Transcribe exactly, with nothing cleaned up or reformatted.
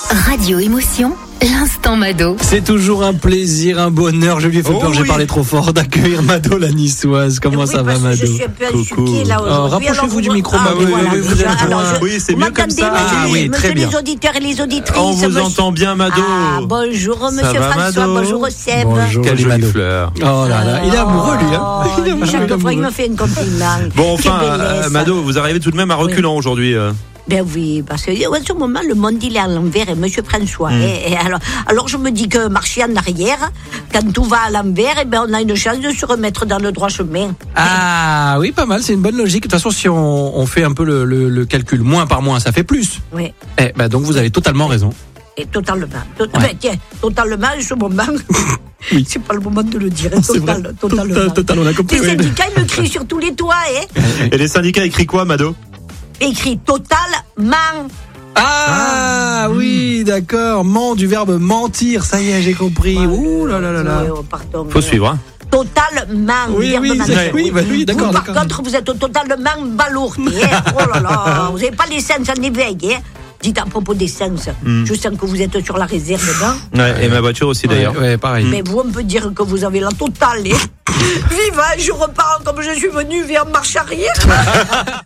Radio Émotion, l'instant Mado. C'est toujours un plaisir, un bonheur. Je lui ai fait Oh peur, j'ai oui. parlé trop fort d'accueillir Mado la niçoise. Comment Oui, ça va, parce que Mado? Je suis un peu Coucou. insultée là Oh, aujourd'hui. rapprochez-vous Alors, du vous- micro, ah, Mado. oui, voilà, Oui, vous déjà. êtes Alors, loin. je- Oui, c'est vous mieux comme m'entendez, ça. monsieur, Ah oui, monsieur très bien. les auditeurs et les auditrices. On vous monsieur- entend bien, Mado. Ah, bonjour, monsieur va, François. Mado Bonjour, Seb. Bonjour, Quelle jolie Mado. fleur. Oh là là, il est amoureux, lui. Hein. Oh, Il est amoureux, chaque il est fois, il amoureux. me fait un compliment. Bon, enfin, Quelle euh, délaisse. Mado, vous arrivez tout de même à reculant aujourd'hui. euh. Ben oui, parce que en ce moment, le monde, il est à l'envers, et monsieur François. Mm. Et, et alors, alors, je me dis que marcher en arrière, quand tout va à l'envers, eh ben, on a une chance de se remettre dans le droit chemin. Ah oui, pas mal, c'est une bonne logique. De toute façon, si on, on fait un peu le, le, le calcul, moins par moins, ça fait plus. Oui. Eh ben, donc vous avez totalement raison. Et totalement. To- Ouais. ben, tiens, totalement, en ce moment. Oui. C'est pas le moment de le dire. C'est vrai. Total, totalement. Total, total, on a compris. Les Oui. syndicats, ils le crient sur tous les toits, hein. Et les syndicats écrit quoi, Mado? Écrit totalement. Ah, oui, d'accord. Ment du verbe mentir. Ça y est, j'ai compris. Ouh là là là là. Ouais, oh, pardon. Faut suivre, hein. Totalement. Oui, verbe oui, mentir. c'est- oui, bah oui, d'accord, Vous, par d'accord. contre, vous êtes totalement balourdi. Hein. Oh là là, vous n'avez pas les sens en éveil. Hein. Dites à propos des sens, Hmm. je sens que vous êtes sur la réserve, non? Ouais, et ma voiture aussi, d'ailleurs. Ouais, ouais, pareil. Mais vous, on peut dire que vous avez la totale. Hein. Viva, je repars comme je suis venu vers marche arrière.